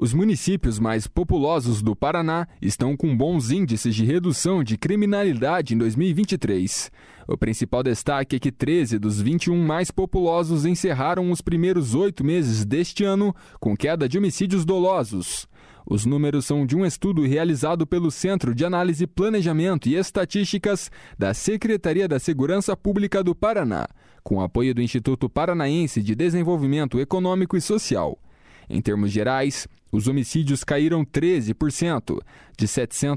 Os municípios mais populosos do Paraná estão com bons índices de redução de criminalidade em 2023. O principal destaque é que 13 dos 21 mais populosos encerraram os primeiros 8 meses deste ano com queda de homicídios dolosos. Os números são de um estudo realizado pelo Centro de Análise, Planejamento e Estatísticas da Secretaria da Segurança Pública do Paraná, com apoio do Instituto Paranaense de Desenvolvimento Econômico e Social. Em termos gerais, os homicídios caíram 13%, de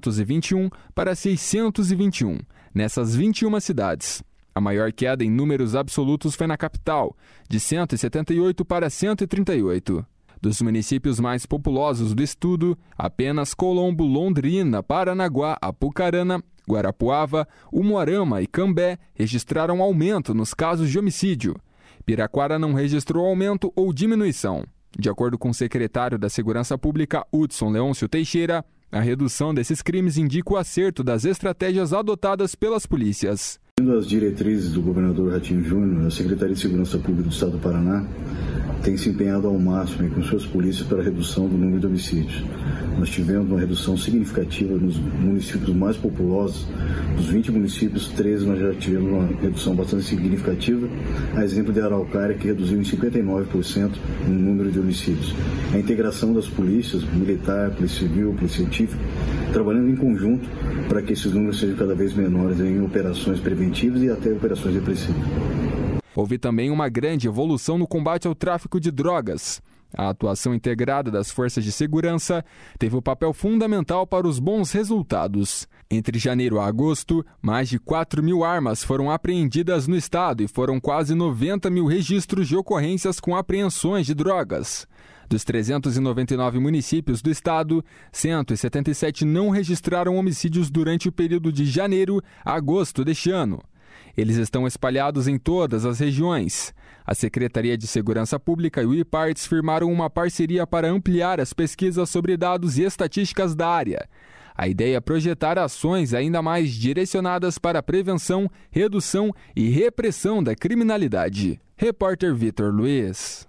721 para 621, nessas 21 cidades. A maior queda em números absolutos foi na capital, de 178 para 138. Dos municípios mais populosos do estudo, apenas Colombo, Londrina, Paranaguá, Apucarana, Guarapuava, Umuarama e Cambé registraram aumento nos casos de homicídio. Piraquara não registrou aumento ou diminuição. De acordo com o secretário da Segurança Pública, Hudson Leôncio Teixeira, a redução desses crimes indica o acerto das estratégias adotadas pelas polícias. Seguindo as diretrizes do governador Ratinho Júnior, a Secretaria de Segurança Pública do Estado do Paraná tem se empenhado ao máximo com suas polícias para a redução do número de homicídios. Nós tivemos uma redução significativa nos municípios mais populosos. Dos 20 municípios, 13 nós já tivemos uma redução bastante significativa, a exemplo de Araucária, que reduziu em 59% o número de homicídios. A integração das polícias, militar, polícia civil, polícia científica, trabalhando em conjunto para que esses números sejam cada vez menores em operações preventivas e até operações repressivas. Houve também uma grande evolução no combate ao tráfico de drogas. A atuação integrada das forças de segurança teve um papel fundamental para os bons resultados. Entre janeiro a agosto, mais de 4 mil armas foram apreendidas no estado e foram quase 90 mil registros de ocorrências com apreensões de drogas. Dos 399 municípios do estado, 177 não registraram homicídios durante o período de janeiro a agosto deste ano. Eles estão espalhados em todas as regiões. A Secretaria de Segurança Pública e o IPARTS firmaram uma parceria para ampliar as pesquisas sobre dados e estatísticas da área. A ideia é projetar ações ainda mais direcionadas para a prevenção, redução e repressão da criminalidade. Repórter Vitor Luiz.